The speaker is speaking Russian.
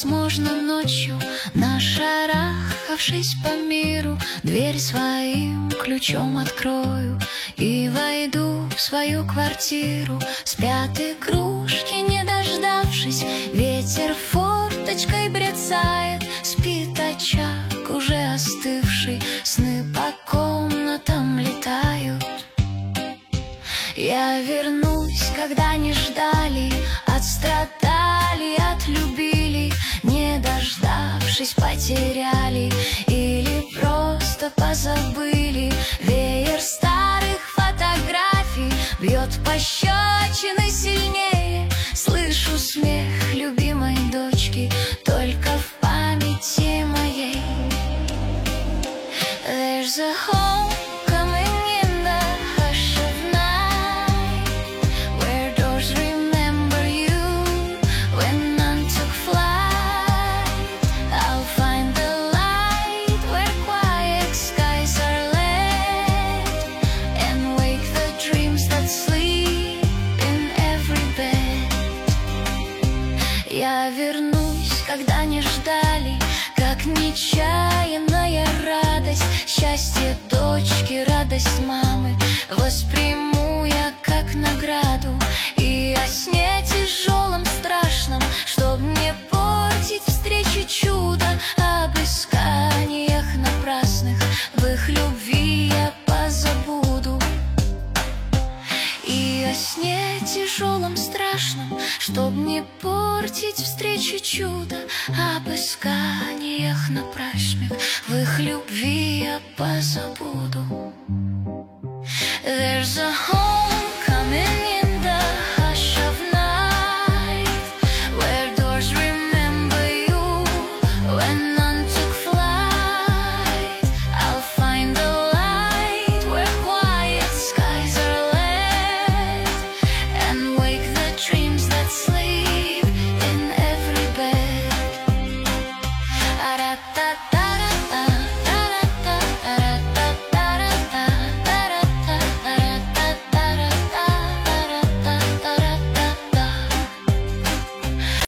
возможно, ночью, нашарахавшись по миру, дверь своим ключом открою и войду в свою квартиру. Спят игрушки, не дождавшись, ветер форточкой брецает. Спит очаг, уже остывший, сны по комнатам летают. Я вернусь, когда не ждали, отстрадали, отлюбили, не дождавшись, потеряли или просто позабыли. Веер старых фотографий бьет пощечины сильнее. Слышу смех любимой дочки только в памяти моей. There's a homecoming in the hush of night, where doors remember you when none took flight. I'll find the light where quiet skies are lit, and wake the dreams that sleep in every bed. Я вернусь, когда не ждали, как нечаянная радость. Счастье дочки, радость мамы восприму я как награду. И о сне тяжелом, страшном, чтоб не портить встречи чудо, об исканиях напрасных в их любви я позабуду. И о сне тяжелом, страшном, чтоб не портить встречи чудо, об исканиях напрасных в их любви я позабуду. There's a